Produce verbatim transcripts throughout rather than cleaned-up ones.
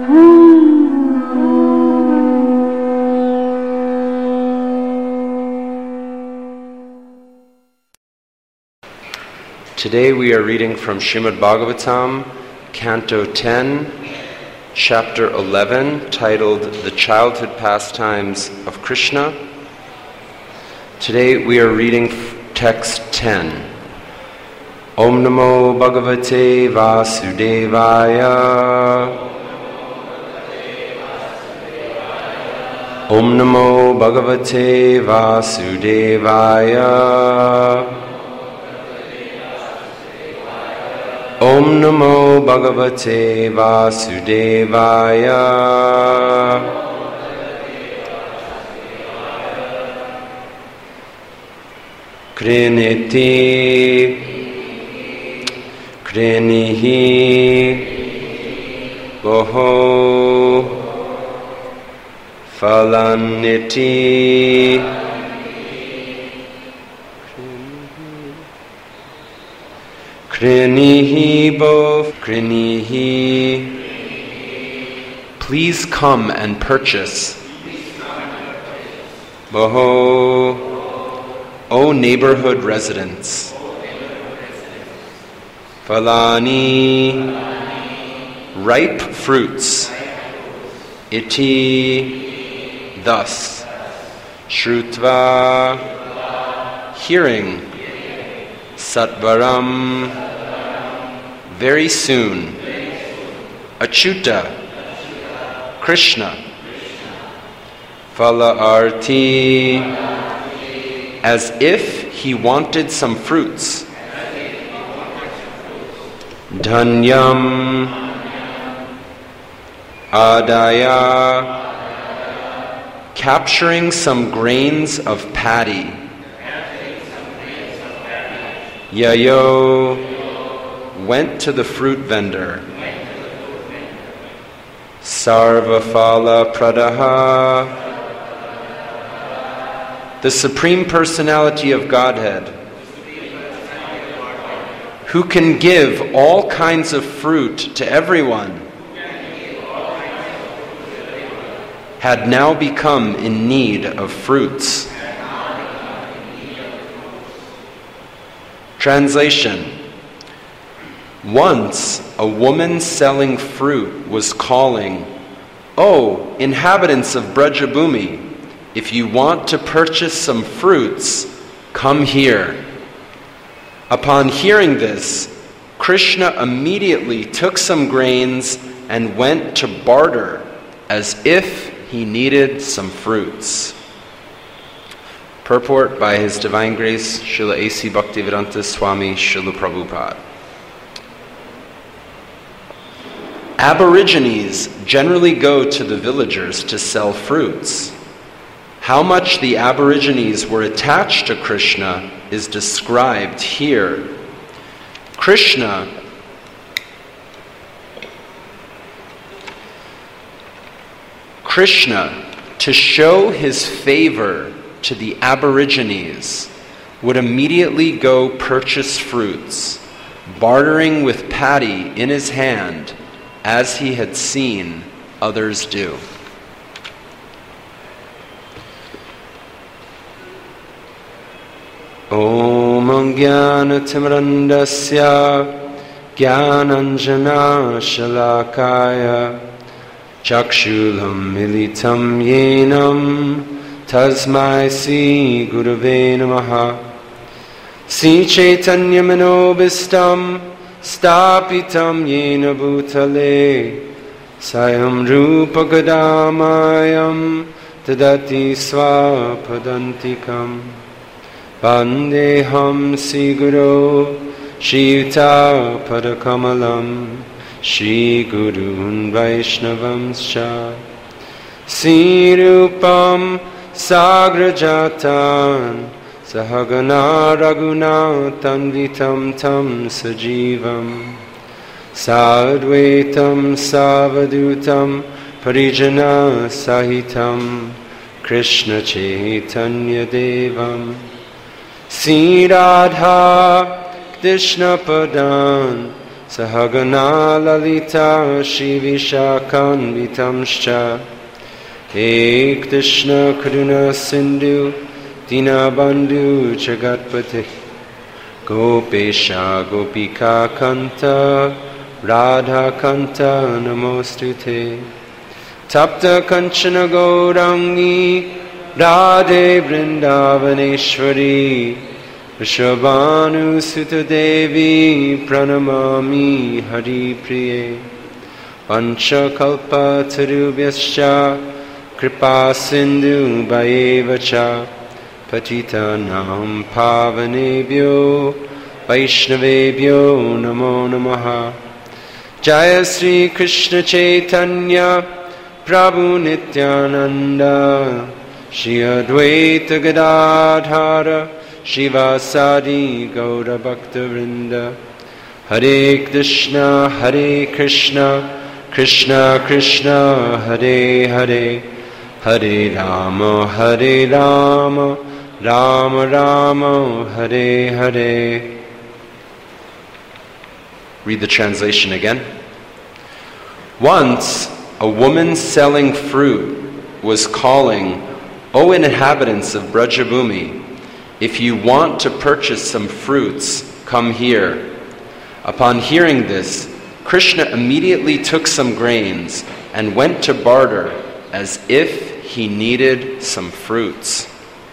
Today we are reading from Srimad Bhagavatam, Canto ten, Chapter eleven, titled The Childhood Pastimes of Krishna. Today we are reading text ten. Om Namo Bhagavate Vasudevaya. Om Namo Bhagavate Vasudevaya. Om Namo Bhagavate Vasudevaya. Kriniti Krinihi Boho Phalaniti Krinihi Bo Krinihi. Please come and purchase. Boho, O neighborhood residents. Phalani, ripe fruits. Iti, thus. Shrutva, hearing. Satvaram, very soon. Achyuta, Krishna. Phala arti, as if he wanted some fruits. Dhanyam, adaya, capturing some grains of paddy. Yayo, went to the fruit vendor. Sarvaphala Pradaha, the Supreme Personality of Godhead, who can give all kinds of fruit to everyone, had now become in need of fruits. Translation. Once a woman selling fruit was calling, "Oh, inhabitants of Brajabhumi, if you want to purchase some fruits, come here." Upon hearing this, Krishna immediately took some grains and went to barter as if he needed some fruits. Purport by His Divine Grace, Srila A C Bhaktivedanta Swami Srila Prabhupada. Aborigines generally go to the villagers to sell fruits. How much the Aborigines were attached to Krishna is described here. Krishna Krishna, to show his favor to the Aborigines, would immediately go purchase fruits, bartering with paddy in his hand, as he had seen others do. Om Jnana-timirandasya Jnananjana Shalakaya Chakshulam Militam Yenam Tasmai Sri Gurave Namaha. Sri Chaitanya Manobhistam Stapitam Yena Bhutale Sayam Rupa Gadamayam Tadati Swapadantikam Vandeham Sri Guru Shri Yuta Padakamalam Shri Gurun Vaishnavamscha Sri Rupam Sagrajatan Sahagana Raghunathan Vitam Tam Sajivam Sadvaitam Savadutam Parijana Sahitam Krishna Chaitanya Devam Sri Radha Krishna Padan Sahagana Lalita Shivishakhanvitamscha He Krishna Karuna Sindhu Dinabandhu Jagatpate Gopesha Gopika Kanta Radha Kanta Namostute Tapta Kanchana Gaurangi Radhe Vrindavaneshwari Vrishabhanu Sutta Devi Pranamami Hari Priye Pancha Kalpa Tarubhyascha Kripa Sindhu Bhayevacha Patita Nam Pavanebhyo Vaishnavebhyo Namo Namaha Jaya Sri Krishna Chaitanya Prabhu Nityananda Shri Advaita Gadadhara Shivasadi Gaura Bhakta Vrinda Hare Krishna Hare Krishna Krishna Krishna Hare Hare Hare Rama Hare Rama Rama Rama Hare Hare. Read the translation again. Once a woman selling fruit was calling, "O inhabitants of Brajabhumi, if you want to purchase some fruits, come here." Upon hearing this, Krishna immediately took some grains and went to barter as if he needed some fruits.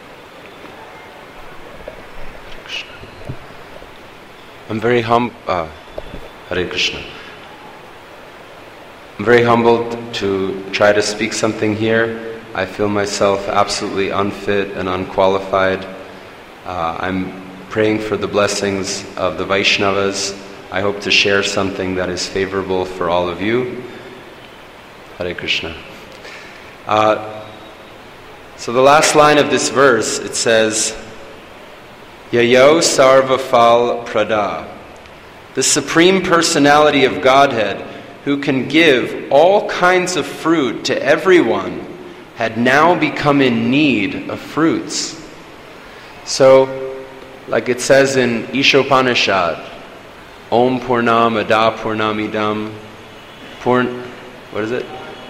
I'm very hum. Uh, Hare Krishna. I'm very humbled to try to speak something here. I feel myself absolutely unfit and unqualified. Uh, I'm praying for the blessings of the Vaishnavas. I hope to share something that is favorable for all of you. Hare Krishna. Uh, so the last line of this verse, it says, Yayo Sarva Phal Prada, the Supreme Personality of Godhead, who can give all kinds of fruit to everyone, had now become in need of fruits. So, like it says in Ishopanishad, Om Purnam Ada Purnamidam Purn what is it?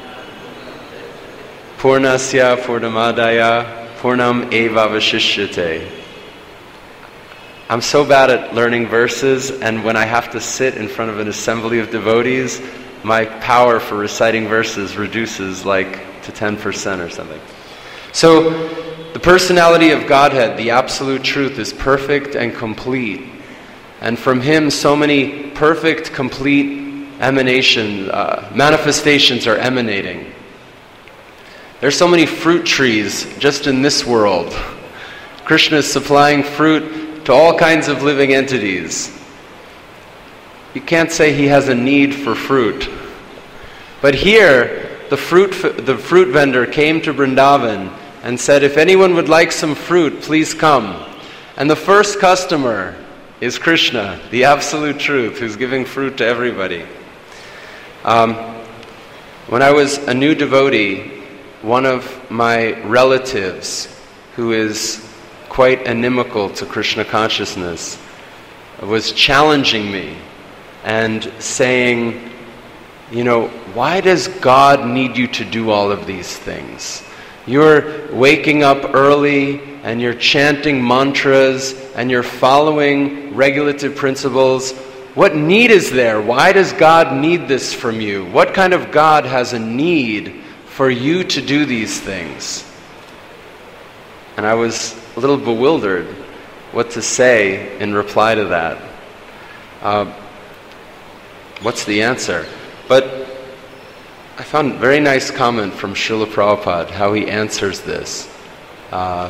Purnasya Purnamadaya Purnam Eva Vashishyate. I'm so bad at learning verses, and when I have to sit in front of an assembly of devotees, my power for reciting verses reduces like to ten percent or something. So, the personality of Godhead, the absolute truth, is perfect and complete. And from Him, so many perfect, complete emanations, uh, manifestations are emanating. There's so many fruit trees just in this world. Krishna is supplying fruit to all kinds of living entities. You can't say He has a need for fruit. But here, the fruit, the fruit vendor came to Vrindavan and said, if anyone would like some fruit, please come. And the first customer is Krishna, the absolute truth, who's giving fruit to everybody. Um, when I was a new devotee, one of my relatives, who is quite inimical to Krishna consciousness, was challenging me and saying, you know, why does God need you to do all of these things? You're waking up early and you're chanting mantras and you're following regulative principles. What need is there? Why does God need this from you? What kind of God has a need for you to do these things? And I was a little bewildered what to say in reply to that. Uh, what's the answer? But I found a very nice comment from Srila Prabhupada, how he answers this. Uh,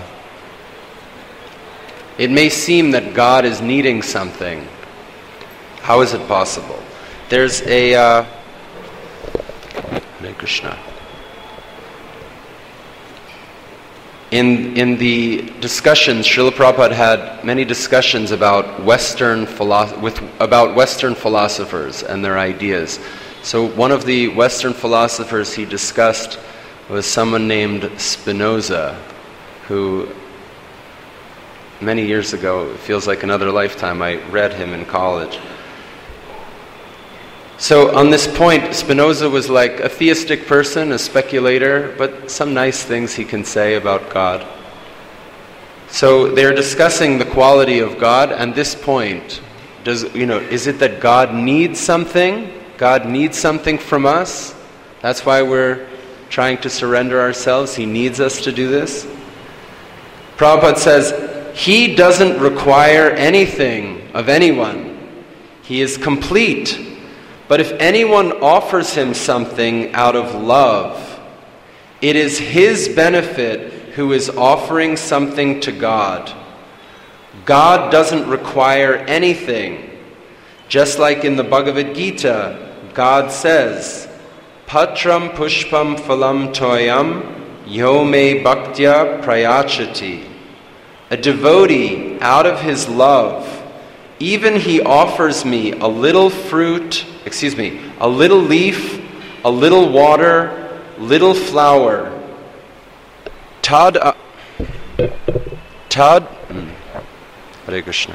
it may seem that God is needing something. How is it possible? There's a... Uh, Hare Krishna. In, in the discussions, Srila Prabhupada had many discussions about Western philo- with, about Western philosophers and their ideas. So one of the Western philosophers he discussed was someone named Spinoza, who many years ago, it feels like another lifetime, I read him in college. So on this point, Spinoza was like a theistic person, a speculator, but some nice things he can say about God. So they're discussing the quality of God, and this point, does you know, is it that God needs something? God needs something from us? That's why we're trying to surrender ourselves. He needs us to do this. Prabhupada says, He doesn't require anything of anyone. He is complete. But if anyone offers Him something out of love, it is His benefit who is offering something to God. God doesn't require anything. Just like in the Bhagavad Gita, God says, Patram pushpam phalam toyam yo me bhaktya prayachati. A devotee, out of his love, even he offers me a little fruit, excuse me, a little leaf, a little water, little flower. Tad, uh, tad, mm, Hare Krishna.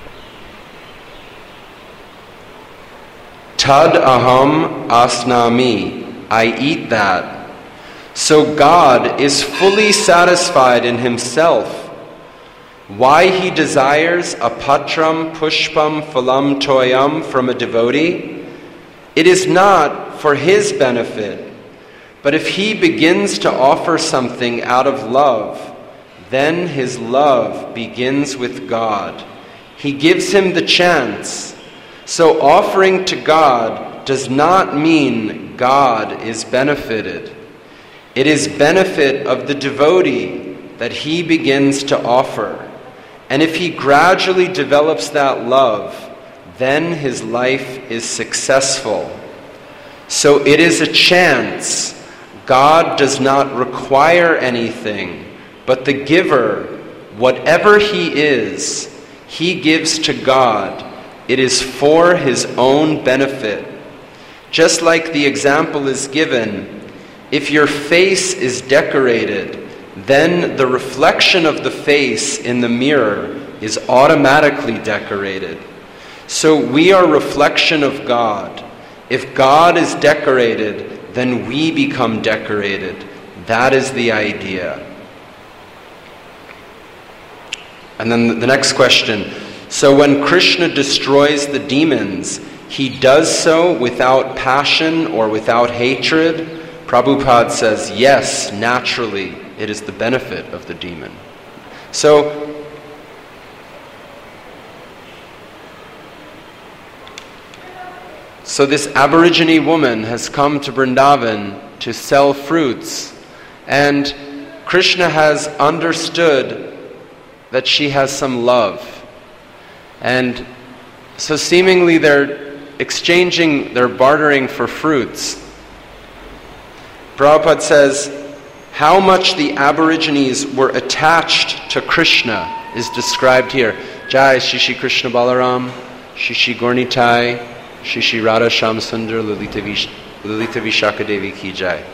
Tad aham asnami, I eat that. So God is fully satisfied in Himself. Why He desires a patram pushpam phalam toyam from a devotee? It is not for his benefit, but if he begins to offer something out of love, then his love begins with God. He gives him the chance. So offering to God does not mean God is benefited. It is benefit of the devotee that he begins to offer. And if he gradually develops that love, then his life is successful. So it is a chance. God does not require anything, but the giver, whatever he is, he gives to God. It is for his own benefit. Just like the example is given, if your face is decorated, then the reflection of the face in the mirror is automatically decorated. So we are a reflection of God. If God is decorated, then we become decorated. That is the idea. And then the next question. So when Krishna destroys the demons, He does so without passion or without hatred? Prabhupada says, yes, naturally. It is the benefit of the demon. So, so this Aborigine woman has come to Vrindavan to sell fruits, and Krishna has understood that she has some love. And so seemingly they're exchanging, they're bartering for fruits. Prabhupada says, how much the Aborigines were attached to Krishna is described here. Jai Shishi Krishna Balaram, Shishi Gornitai, Shishi Radha Shamsundar, Lalita, Vish- Lalita Vishaka Devi Ki Jai.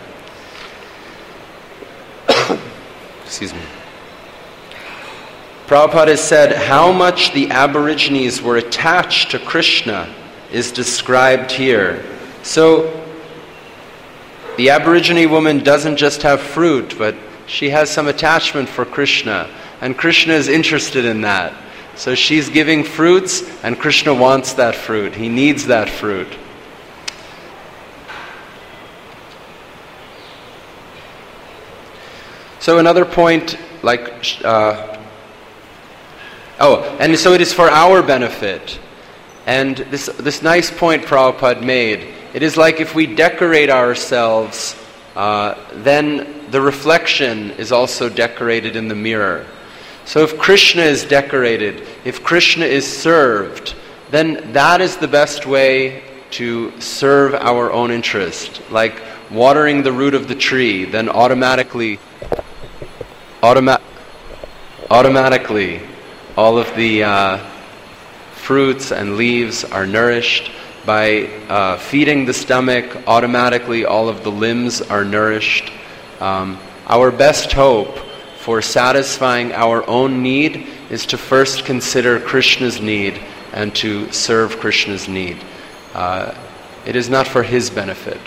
Excuse me. Prabhupada has said how much the Aborigines were attached to Krishna is described here. So, the Aborigine woman doesn't just have fruit, but she has some attachment for Krishna. And Krishna is interested in that. So she's giving fruits, and Krishna wants that fruit. He needs that fruit. So another point, like, uh, oh, and so it is for our benefit. And this this nice point Prabhupada made, it is like if we decorate ourselves, uh, then the reflection is also decorated in the mirror. So if Krishna is decorated, if Krishna is served, then that is the best way to serve our own interest. Like watering the root of the tree, then automatically, automa- automatically, all of the uh, fruits and leaves are nourished. By uh, feeding the stomach, automatically all of the limbs are nourished. Um, our best hope for satisfying our own need is to first consider Krishna's need and to serve Krishna's need. Uh, It is not for his benefit.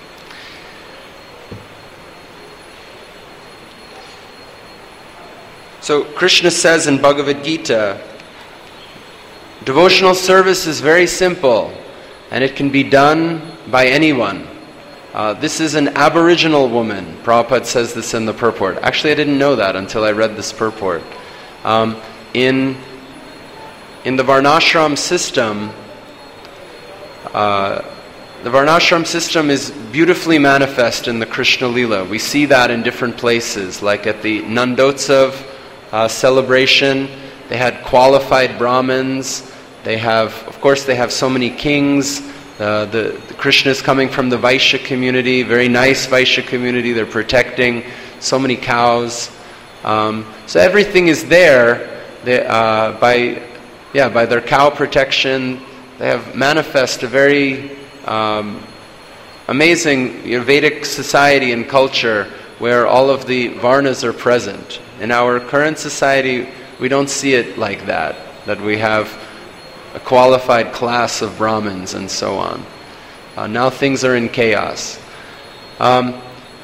So Krishna says in Bhagavad Gita, devotional service is very simple and it can be done by anyone. Uh, this is an Aboriginal woman. Prabhupada says this in the purport. Actually, I didn't know that until I read this purport. Um, in, in the Varnashram system, uh, the Varnashram system is beautifully manifest in the Krishna Leela. We see that in different places, like at the Nandotsav uh, celebration. They had qualified Brahmins. They have, of course, they have so many kings. Uh, the, the Krishna is coming from the Vaishya community, very nice Vaishya community. They're protecting so many cows. Um, so everything is there. They, uh, by, yeah, by their cow protection, they have manifest a very um, amazing you know, Vedic society and culture where all of the Varnas are present. In our current society, we don't see it like that, that we have a qualified class of Brahmins and so on. Uh, now things are in chaos. Um,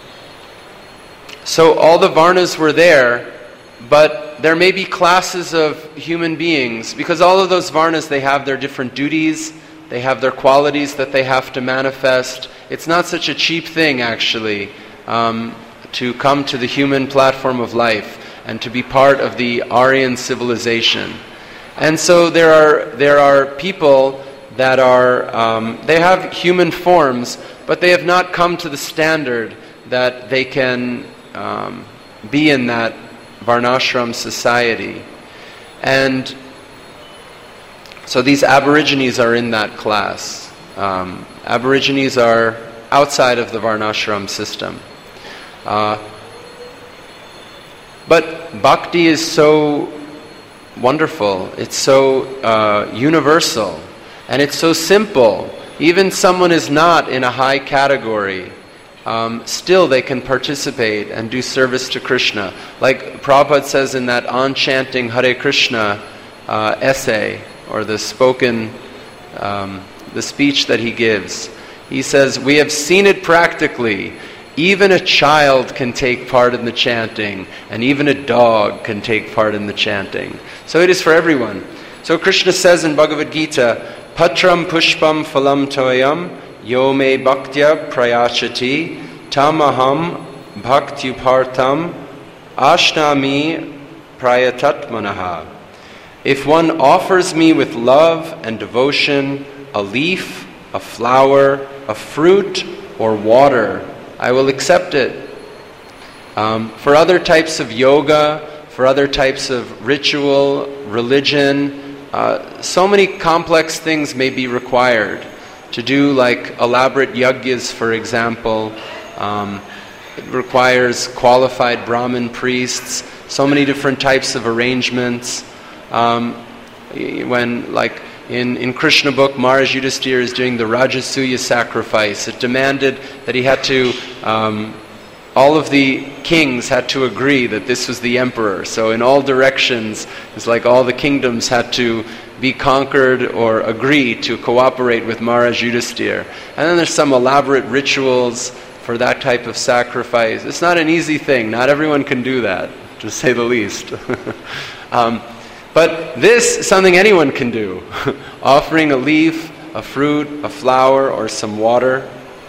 so all the Varnas were there, but there may be classes of human beings, because all of those Varnas, they have their different duties, they have their qualities that they have to manifest. It's not such a cheap thing, actually, um, to come to the human platform of life and to be part of the Aryan civilization. And so there are there are people that are, um, they have human forms, but they have not come to the standard that they can um, be in that Varnashram society. And so these Aborigines are in that class. Um, Aborigines are outside of the Varnashram system. Uh, but bhakti is so wonderful, it's so uh, universal, and it's so simple. Even someone is not in a high category, um, still they can participate and do service to Krishna. Like Prabhupada says in that On Chanting Hare Krishna uh, essay, or the spoken, um, the speech that he gives, he says, we have seen it practically. Even a child can take part in the chanting, and even a dog can take part in the chanting. So it is for everyone. So Krishna says in Bhagavad Gita, Patram pushpam phalam toyam yo me bhaktya prayachati tamaham bhaktyupartam ashnami prayatatmanaha. If one offers me with love and devotion a leaf, a flower, a fruit, or water, I will accept it. Um, for other types of yoga, for other types of ritual, religion, uh, so many complex things may be required to do, like elaborate yagyas, for example. Um, it requires qualified Brahmin priests, so many different types of arrangements. Um, when, like, In, in Krishna book, Maharaj Yudhisthira is doing the Rajasuya sacrifice. It demanded that he had to, um, all of the kings had to agree that this was the emperor. So in all directions, it's like all the kingdoms had to be conquered or agree to cooperate with Maharaj Yudhisthira. And then there's some elaborate rituals for that type of sacrifice. It's not an easy thing. Not everyone can do that, to say the least. um, But this is something anyone can do. Offering a leaf, a fruit, a flower, or some water.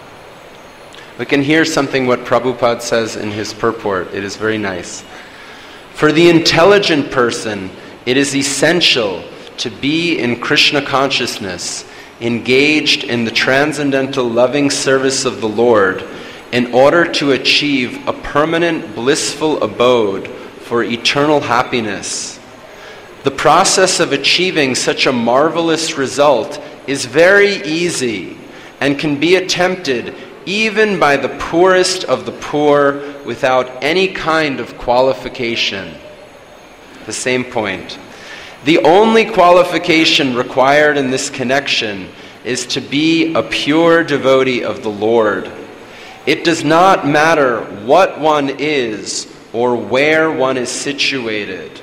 We can hear something what Prabhupada says in his purport. It is very nice. For the intelligent person, it is essential to be in Krishna consciousness, engaged in the transcendental loving service of the Lord, in order to achieve a permanent blissful abode for eternal happiness. The process of achieving such a marvelous result is very easy and can be attempted even by the poorest of the poor without any kind of qualification. The same point. The only qualification required in this connection is to be a pure devotee of the Lord. It does not matter what one is or where one is situated.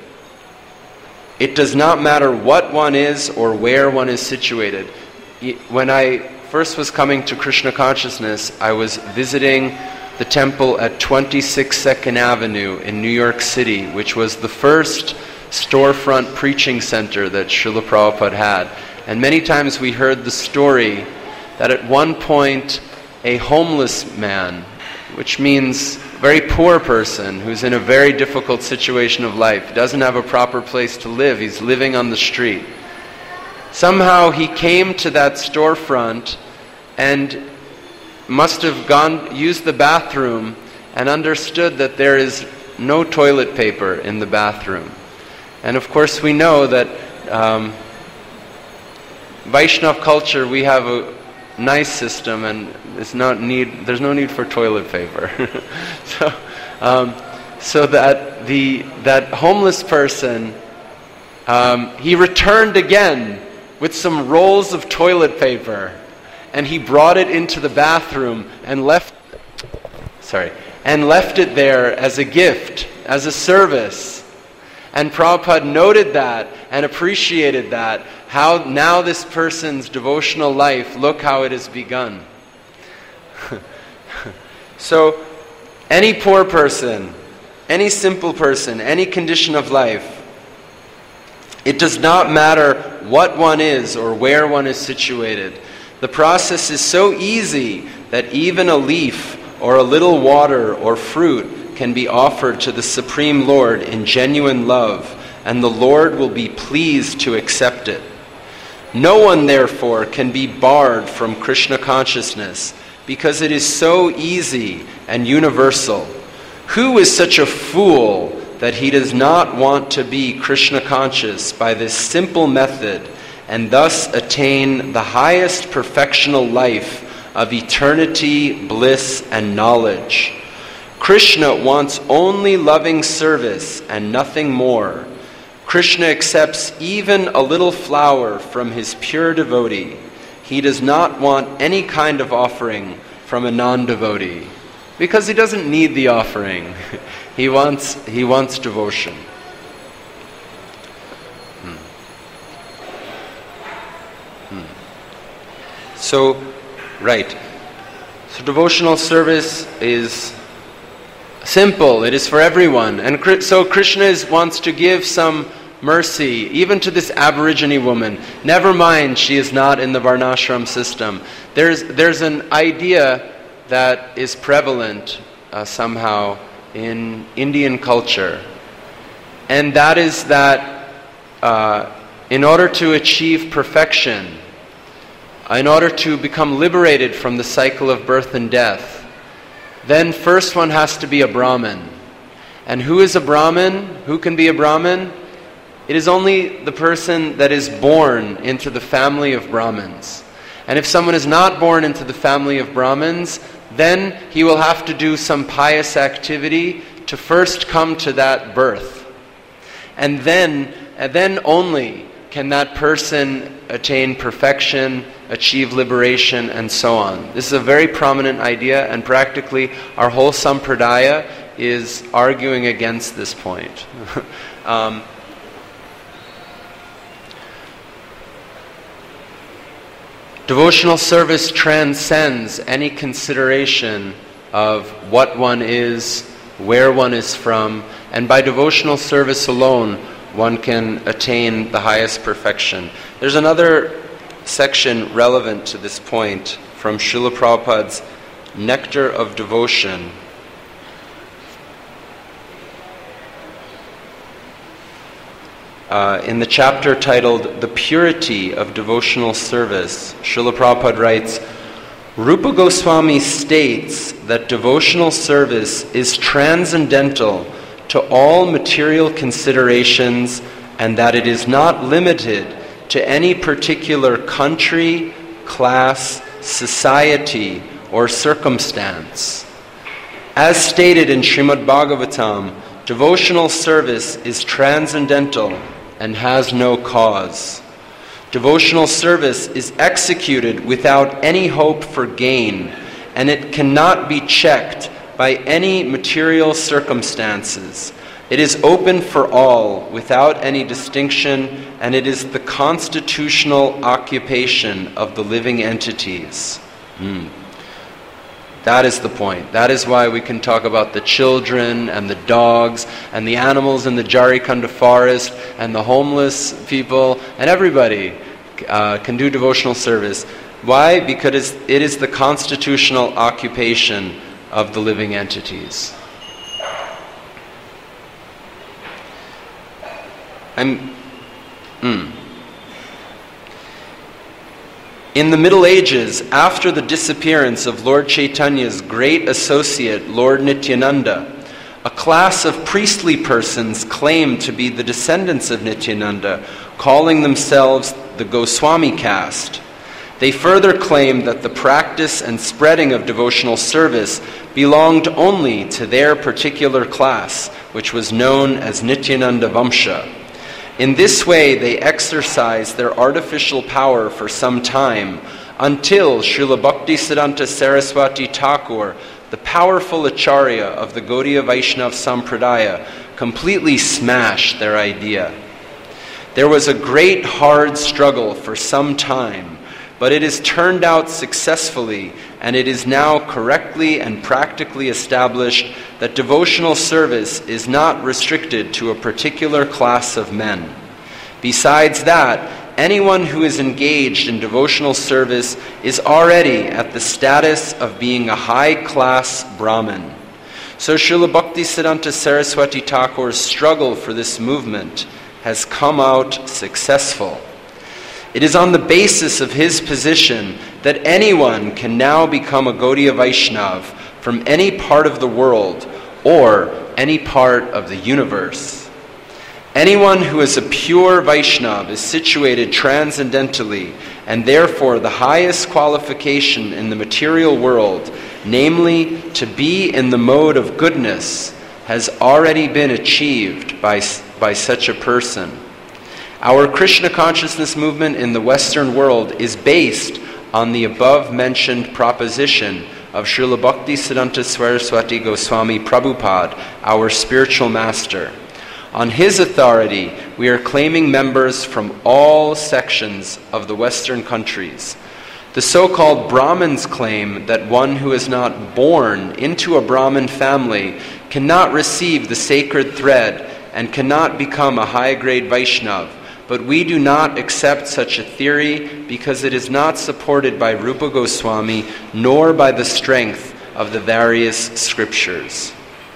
It does not matter what one is or where one is situated. When I first was coming to Krishna consciousness, I was visiting the temple at twenty-six Second Avenue in New York City, which was the first storefront preaching center that Srila Prabhupada had. And many times we heard the story that at one point a homeless man, which means very poor person who's in a very difficult situation of life, doesn't have a proper place to live, he's living on the street. Somehow he came to that storefront and must have gone, used the bathroom and understood that there is no toilet paper in the bathroom. And of course we know that um, Vaishnav culture, we have a nice system and it's not need, there's no need for toilet paper. so um, so that the that homeless person, um, he returned again with some rolls of toilet paper, and he brought it into the bathroom and left sorry and left it there as a gift, as a service. And Prabhupada noted that and appreciated that, how now this person's devotional life, look how it has begun. So, any poor person, any simple person, any condition of life, it does not matter what one is or where one is situated. The process is so easy that even a leaf or a little water or fruit can be offered to the Supreme Lord in genuine love, and the Lord will be pleased to accept it. No one, therefore, can be barred from Krishna consciousness, because it is so easy and universal. Who is such a fool that he does not want to be Krishna conscious by this simple method and thus attain the highest perfectional life of eternity, bliss, and knowledge? Krishna wants only loving service and nothing more. Krishna accepts even a little flower from his pure devotee. He does not want any kind of offering from a non-devotee, because he doesn't need the offering. he wants he wants devotion. Hmm. Hmm. So, right. So devotional service is simple. It is for everyone. And so Krishna is, wants to give some mercy, even to this Aborigine woman. Never mind, she is not in the Varnashram system. There's there's an idea that is prevalent uh, somehow in Indian culture, and that is that uh, in order to achieve perfection, in order to become liberated from the cycle of birth and death, then first one has to be a Brahmin. And who is a Brahmin? Who can be a Brahmin? It is only the person that is born into the family of Brahmins. And if someone is not born into the family of Brahmins, then he will have to do some pious activity to first come to that birth. And then, and then only can that person attain perfection, achieve liberation, and so on. This is a very prominent idea, and practically our whole Sampradaya is arguing against this point. um, Devotional service transcends any consideration of what one is, where one is from, and by devotional service alone, one can attain the highest perfection. There's another section relevant to this point from Srila Prabhupada's Nectar of Devotion. Uh, in the chapter titled The Purity of Devotional Service, Srila Prabhupada writes, Rupa Goswami states that devotional service is transcendental to all material considerations and that it is not limited to any particular country, class, society, or circumstance. As stated in Srimad Bhagavatam, devotional service is transcendental and has no cause. Devotional service is executed without any hope for gain, and it cannot be checked by any material circumstances. It is open for all, without any distinction, and it is the constitutional occupation of the living entities. Mm. That is the point. That is why we can talk about the children and the dogs and the animals in the Jarikanda forest and the homeless people, and everybody uh, can do devotional service. Why? Because it is the constitutional occupation of the living entities. I'm... Mm. In the Middle Ages, after the disappearance of Lord Chaitanya's great associate, Lord Nityananda, a class of priestly persons claimed to be the descendants of Nityananda, calling themselves the Goswami caste. They further claimed that the practice and spreading of devotional service belonged only to their particular class, which was known as Nityananda Vamsha. In this way, they exercised their artificial power for some time, until Srila Bhaktisiddhanta Saraswati Thakur, the powerful Acharya of the Gaudiya Vaishnava Sampradaya, completely smashed their idea. There was a great hard struggle for some time, but it has turned out successfully, and it is now correctly and practically established that devotional service is not restricted to a particular class of men. Besides that, anyone who is engaged in devotional service is already at the status of being a high-class Brahmin. So Srila Bhaktisiddhanta Saraswati Thakur's struggle for this movement has come out successful. It is on the basis of his position that anyone can now become a Gaudiya Vaishnav from any part of the world or any part of the universe. Anyone who is a pure Vaishnav is situated transcendentally, and therefore the highest qualification in the material world, namely to be in the mode of goodness, has already been achieved by, by such a person. Our Krishna consciousness movement in the Western world is based on the above-mentioned proposition of Srila Bhaktisiddhanta Saraswati Goswami Prabhupada, our spiritual master. On his authority, we are claiming members from all sections of the Western countries. The so-called Brahmins claim that one who is not born into a Brahmin family cannot receive the sacred thread and cannot become a high-grade Vaishnav. But we do not accept such a theory because it is not supported by Rupa Goswami nor by the strength of the various scriptures.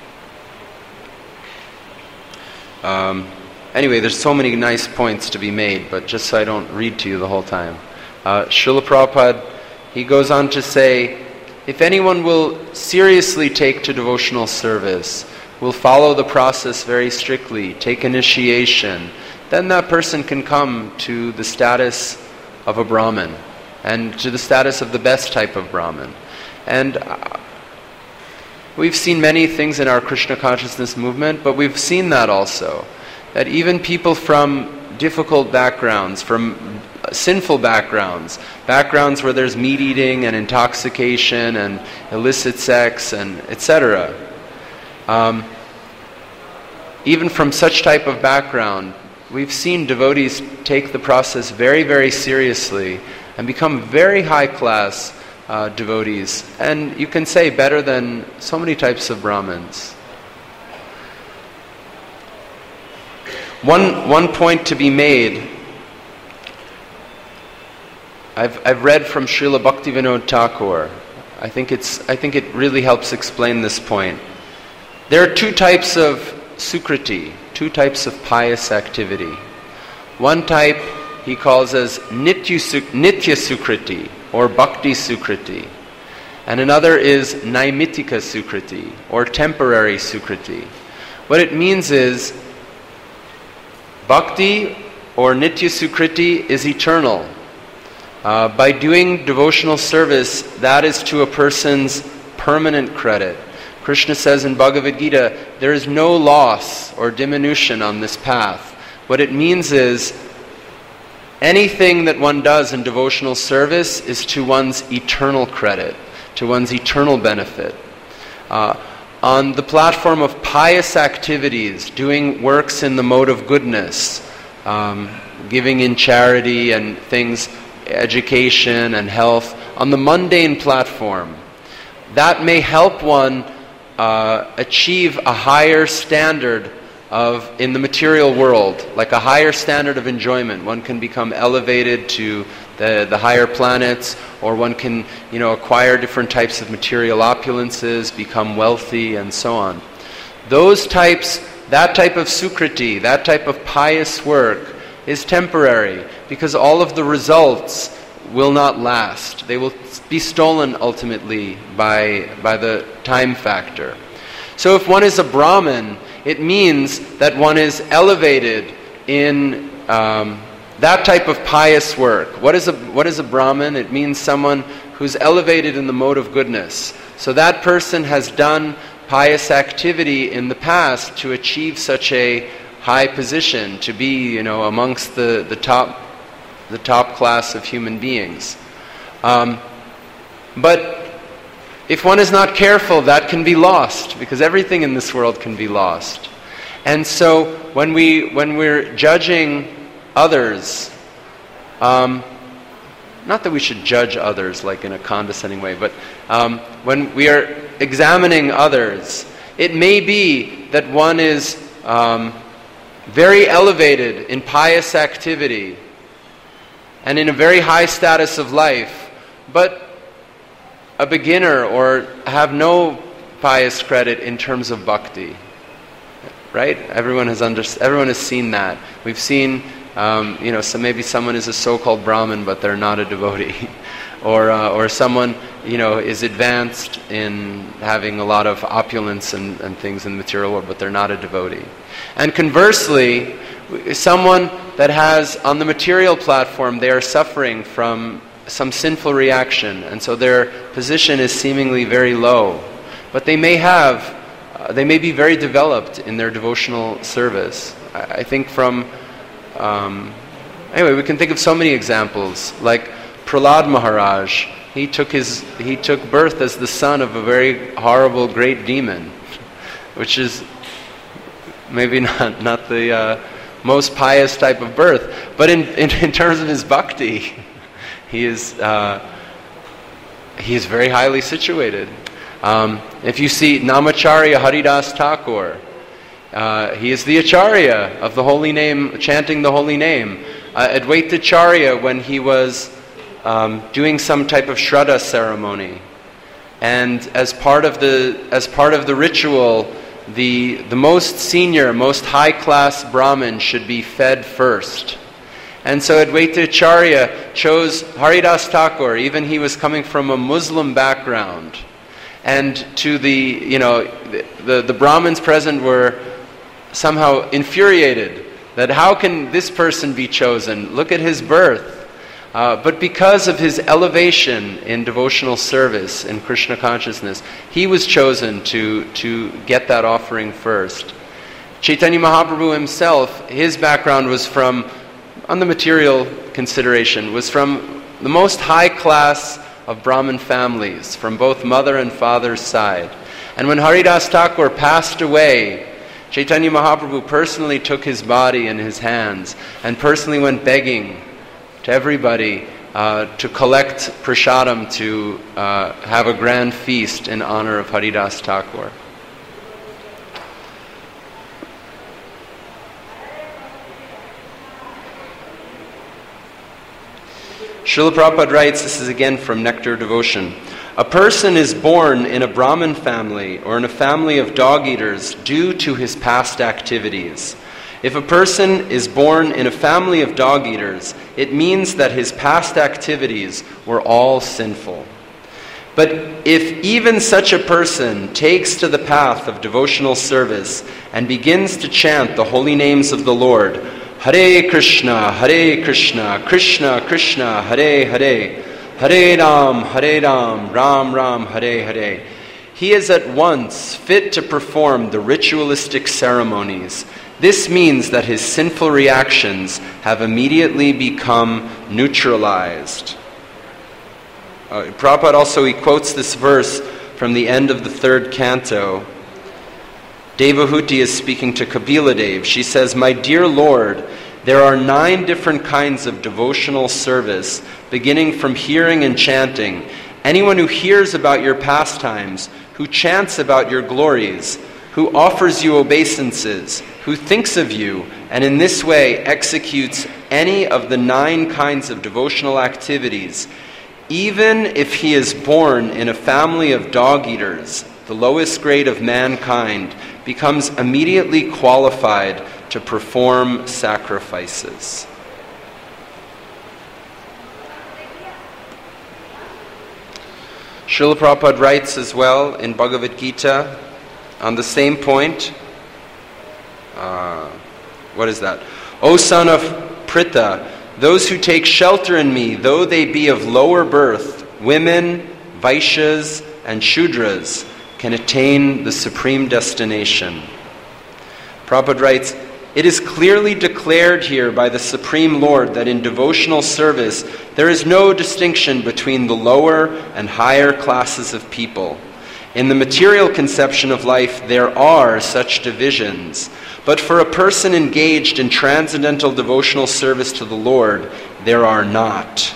Um, anyway, there's so many nice points to be made, but just so I don't read to you the whole time. Uh, Srila Prabhupada, he goes on to say, if anyone will seriously take to devotional service, will follow the process very strictly, take initiation, then that person can come to the status of a Brahmin and to the status of the best type of Brahmin. And uh, we've seen many things in our Krishna consciousness movement, but we've seen that also, that even people from difficult backgrounds, from sinful backgrounds, backgrounds where there's meat eating and intoxication and illicit sex and et cetera, um, even from such type of background, we've seen devotees take the process very, very seriously and become very high-class uh, devotees. And you can say better than so many types of Brahmins. One, one point to be made, I've, I've read from Srila Bhaktivinoda Thakur. I think, it's, I think it really helps explain this point. There are two types of sukriti, two types of pious activity. One type he calls as nitya, nitya sukriti or bhakti sukriti, and another is naimitika sukriti or temporary sukriti. What it means is bhakti or nitya sukriti is eternal. Uh, by doing devotional service, that is to a person's permanent credit. Krishna says in Bhagavad Gita, there is no loss or diminution on this path. What it means is, anything that one does in devotional service is to one's eternal credit, to one's eternal benefit. Uh, on the platform of pious activities, doing works in the mode of goodness, um, giving in charity and things, education and health, on the mundane platform, that may help one uh, achieve a higher standard of in the material world, like a higher standard of enjoyment. One can become elevated to the, the higher planets, or one can, you know, acquire different types of material opulences, become wealthy, and so on. Those types, that type of sukriti, that type of pious work is temporary, because all of the results will not last. They will be stolen ultimately by, by the time factor. So if one is a Brahmin, it means that one is elevated in um, that type of pious work. What is a what is a Brahmin? It means someone who's elevated in the mode of goodness. So that person has done pious activity in the past to achieve such a high position, to be, you know, amongst the, the top the top class of human beings. Um, but if one is not careful, that can be lost, because everything in this world can be lost. And so when we when we're judging others, um, not that we should judge others like in a condescending way, but um, when we are examining others, it may be that one is um, very elevated in pious activity and in a very high status of life, but a beginner or have no pious credit in terms of bhakti. Right? Everyone has under, everyone has seen that. We've seen, um, you know, so maybe someone is a so-called Brahmin, but they're not a devotee, or uh, or someone, you know, is advanced in having a lot of opulence and, and things in the material world, but they're not a devotee. And conversely, someone that has on the material platform, they are suffering from some sinful reaction, and so their position is seemingly very low, but they may have. Uh, they may be very developed in their devotional service. I, I think from, um, anyway, we can think of so many examples. Like Prahlad Maharaj, he took his he took birth as the son of a very horrible, great demon, which is maybe not not the uh, most pious type of birth. But in in, in terms of his bhakti, he is uh, he is very highly situated. Um, if you see Namacharya Haridas Thakur, uh, he is the Acharya of the holy name, chanting the holy name. Uh, Advaitacharya, when he was um, doing some type of Shraddha ceremony, and as part of the as part of the ritual, the the most senior, most high class Brahmin should be fed first. And so Advaitacharya chose Haridas Thakur, even he was coming from a Muslim background. And to the, you know, the, the, the Brahmins present were somehow infuriated that how can this person be chosen? Look at his birth. Uh, but because of his elevation in devotional service, in Krishna consciousness, he was chosen to, to get that offering first. Chaitanya Mahaprabhu himself, his background was from, on the material consideration, was from the most high class of Brahmin families, from both mother and father's side. And when Haridas Thakur passed away, Chaitanya Mahaprabhu personally took his body in his hands and personally went begging to everybody uh, to collect prasadam to uh, have a grand feast in honor of Haridas Thakur. Srila Prabhupada writes, this is again from Nectar Devotion, a person is born in a Brahmin family or in a family of dog-eaters due to his past activities. If a person is born in a family of dog-eaters, it means that his past activities were all sinful. But if even such a person takes to the path of devotional service and begins to chant the holy names of the Lord, Hare Krishna, Hare Krishna, Krishna Krishna, Hare Hare, Hare Ram, Hare Ram, Ram Ram, Hare Hare, he is at once fit to perform the ritualistic ceremonies. This means that his sinful reactions have immediately become neutralized. Uh, Prabhupada also, he quotes this verse from the end of the third canto Devahuti is speaking to Kapila Dev. She says, "My dear Lord, there are nine different kinds of devotional service, beginning from hearing and chanting. Anyone who hears about your pastimes, who chants about your glories, who offers you obeisances, who thinks of you, and in this way executes any of the nine kinds of devotional activities, even if he is born in a family of dog-eaters, the lowest grade of mankind, becomes immediately qualified to perform sacrifices." Srila Prabhupada writes as well in Bhagavad Gita on the same point. Uh, what is that? "O son of Pritha, those who take shelter in me, though they be of lower birth, women, Vaishyas, and Shudras, can attain the supreme destination." Prabhupada writes, "It is clearly declared here by the Supreme Lord that in devotional service there is no distinction between the lower and higher classes of people. In the material conception of life there are such divisions, but for a person engaged in transcendental devotional service to the Lord, there are not.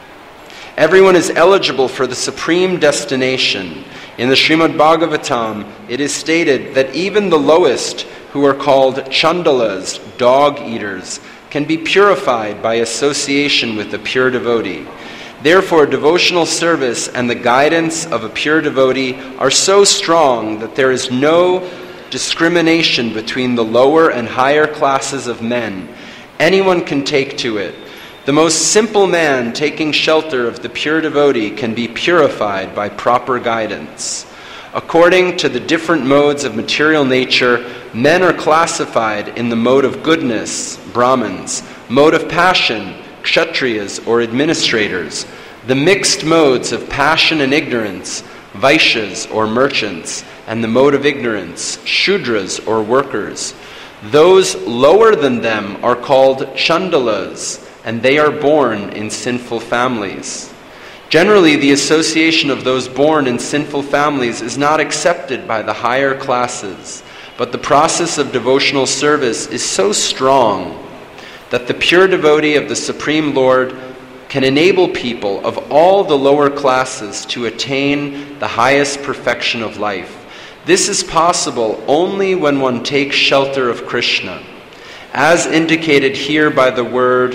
Everyone is eligible for the supreme destination. In the Srimad Bhagavatam, it is stated that even the lowest, who are called chandalas, dog-eaters, can be purified by association with a pure devotee. Therefore, devotional service and the guidance of a pure devotee are so strong that there is no discrimination between the lower and higher classes of men. Anyone can take to it. The most simple man taking shelter of the pure devotee can be purified by proper guidance. According to the different modes of material nature, men are classified in the mode of goodness, Brahmins, mode of passion, Kshatriyas or administrators, the mixed modes of passion and ignorance, Vaishyas or merchants, and the mode of ignorance, Shudras or workers. Those lower than them are called Chandalas, and they are born in sinful families. Generally, the association of those born in sinful families is not accepted by the higher classes, but the process of devotional service is so strong that the pure devotee of the Supreme Lord can enable people of all the lower classes to attain the highest perfection of life. This is possible only when one takes shelter of Krishna. As indicated here by the word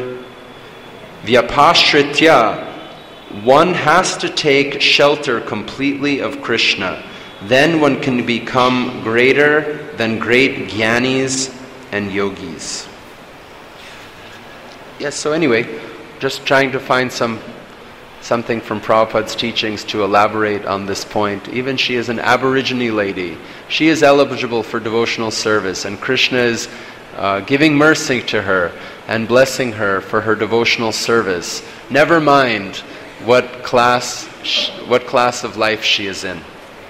vyapashritya, one has to take shelter completely of Krishna. Then one can become greater than great jnanis and yogis. Yes, so anyway, just trying to find some something from Prabhupada's teachings to elaborate on this point. Even she is an Aborigine lady. She is eligible for devotional service, and Krishna is uh, giving mercy to her and blessing her for her devotional service. Never mind what class, what class of life she is in.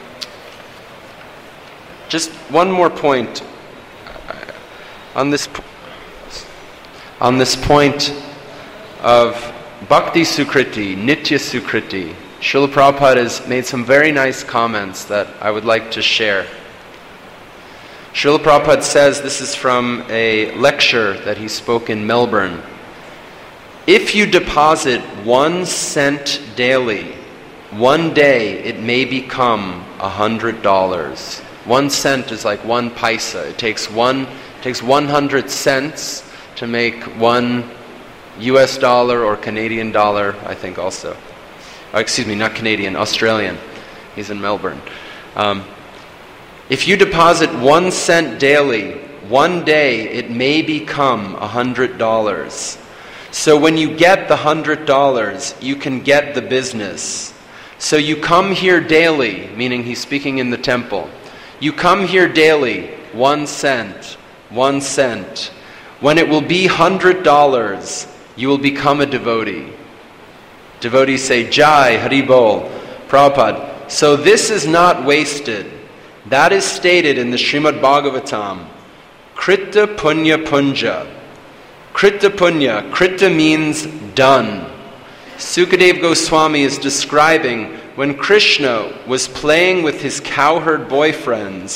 Just one more point on this on this point of Bhakti Sukriti, Nitya Sukriti. Srila Prabhupada has made some very nice comments that I would like to share. Srila Prabhupada says, this is from a lecture that he spoke in Melbourne, if you deposit one cent daily, one day it may become a hundred dollars. One cent is like one paisa. It takes one it takes one hundred cents to make one U S dollar or Canadian dollar, I think also. Oh, excuse me, not Canadian, Australian. He's in Melbourne. Um, if you deposit one cent daily, one day it may become a hundred dollars. So when you get the hundred dollars, you can get the business. So you come here daily, meaning he's speaking in the temple. You come here daily, one cent, one cent. When it will be hundred dollars, you will become a devotee. Devotees say, Jai, Hari Bol, Prabhupada. So this is not wasted. That is stated in the Srimad Bhagavatam. Krita Punya Punja. Krita Punya. Krita means done. Sukadeva Goswami is describing when Krishna was playing with his cowherd boyfriends.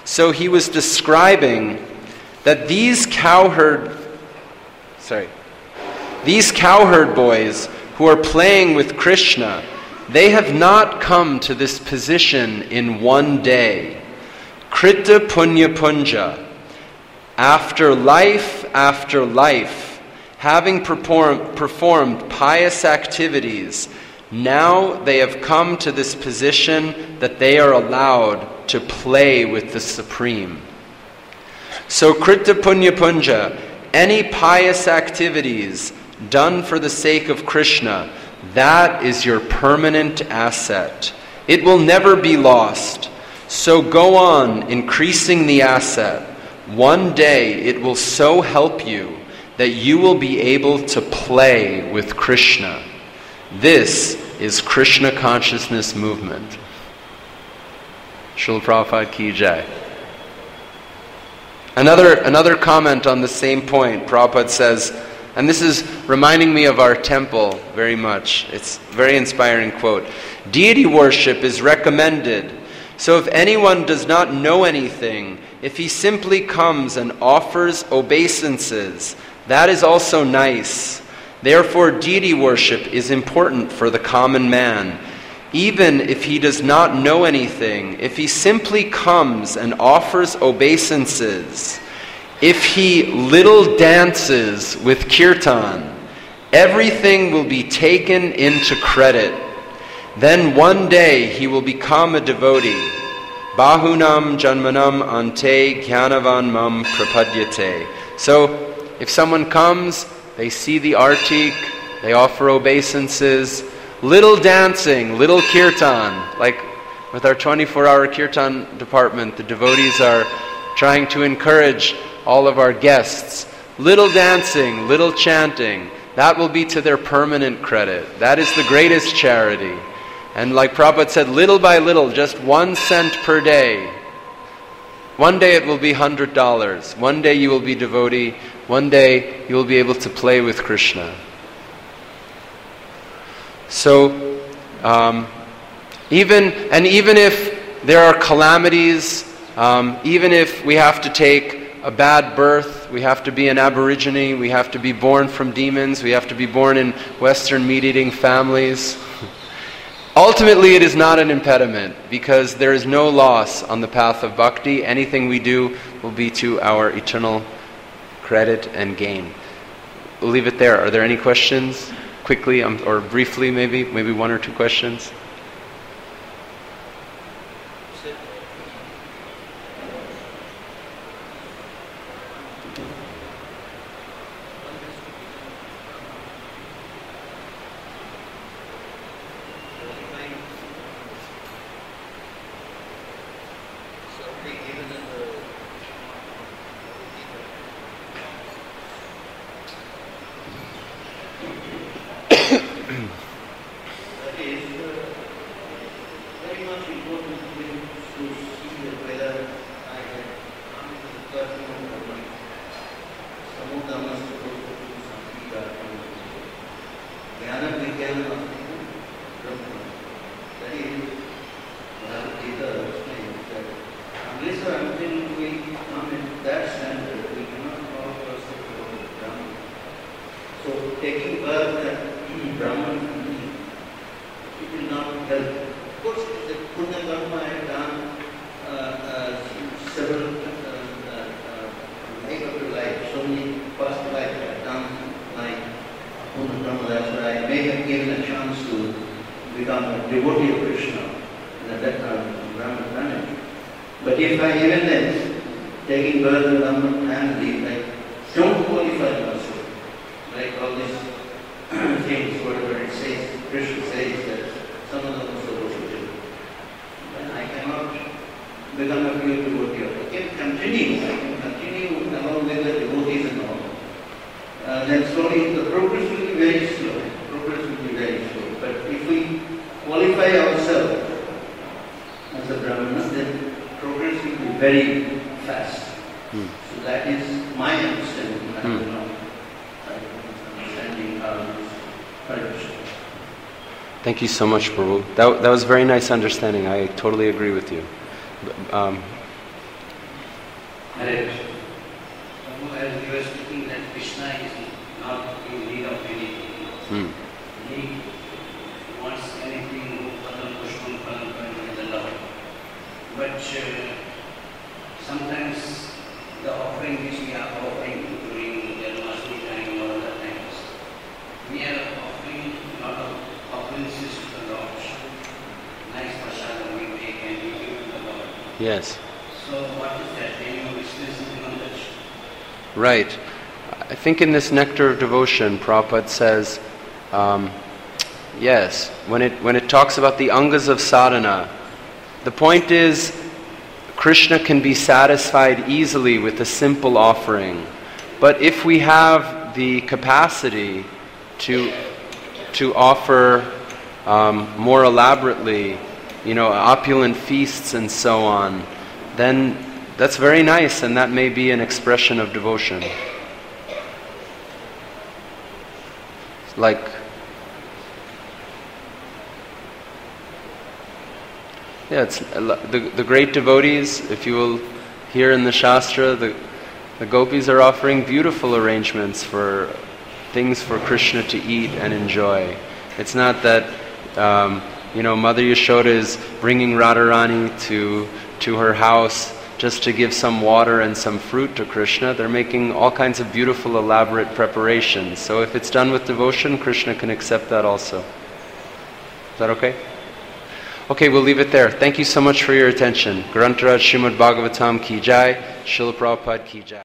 So he was describing that these cowherd, sorry, these cowherd boys who are playing with Krishna, they have not come to this position in one day. Krita punya punja. After life after life, having perform, performed pious activities, now they have come to this position that they are allowed to play with the Supreme. So Krita punya punja, any pious activities done for the sake of Krishna, that is your permanent asset. It will never be lost. So go on increasing the asset. One day it will so help you that you will be able to play with Krishna. This is Krishna consciousness movement. Srila Prabhupada Ki Jai. Another, another comment on the same point, Prabhupada says, and this is reminding me of our temple very much. It's a very inspiring quote. Deity worship is recommended. So if anyone does not know anything, if he simply comes and offers obeisances, that is also nice. Therefore, deity worship is important for the common man. Even if he does not know anything, if he simply comes and offers obeisances, if he little dances with kirtan, everything will be taken into credit. Then one day he will become a devotee. Bahunam janmanam ante jnanavan mam prapadyate. So, if someone comes, they see the artik, they offer obeisances, little dancing, little kirtan. Like with our twenty-four hour kirtan department, the devotees are trying to encourage all of our guests. Little dancing, little chanting, that will be to their permanent credit. That is the greatest charity. And like Prabhupada said, little by little, just one cent per day. One day it will be one hundred dollars. One day you will be devotee. One day you will be able to play with Krishna. So, um, even and even if there are calamities, um, even if we have to take a bad birth, we have to be an aborigine, we have to be born from demons, we have to be born in Western meat-eating families. Ultimately, it is not an impediment because there is no loss on the path of bhakti. Anything we do will be to our eternal credit and gain. We'll leave it there. Are there any questions? Quickly um, or briefly maybe? Maybe one or two questions? Thank you so much, Prabhu. That, that was a very nice understanding. I totally agree with you. Um, Hare Krishna. As we were speaking, that Krishna is not in need of anything. Hmm. He wants anything, Palam Pushpam Palam Palam is allowed. But uh, sometimes the offering which we are offering during Janmashtami time or other times, we are offering a lot of offenses to the Lord. Nice prasadam we make and we give to the Lord. Yes. So what is that? Can you explain something on that? Right. I think in this Nectar of Devotion, Prabhupada says, um, yes, when it when it talks about the angas of sadhana, the point is Krishna can be satisfied easily with a simple offering. But if we have the capacity to to offer um, more elaborately, you know, opulent feasts and so on, then that's very nice, and that may be an expression of devotion. Like, yeah, it's the the great devotees. If you will hear in the Shastra, the the gopis are offering beautiful arrangements for things for Krishna to eat and enjoy. It's not that um, you know Mother Yashoda is bringing Radharani to to her house just to give some water and some fruit to Krishna. They're making all kinds of beautiful, elaborate preparations. So if it's done with devotion, Krishna can accept that also. Is that okay? Okay, we'll leave it there. Thank you so much for your attention. Grantaraj Srimad Bhagavatam ki jai, Srila Prabhupada ki jai.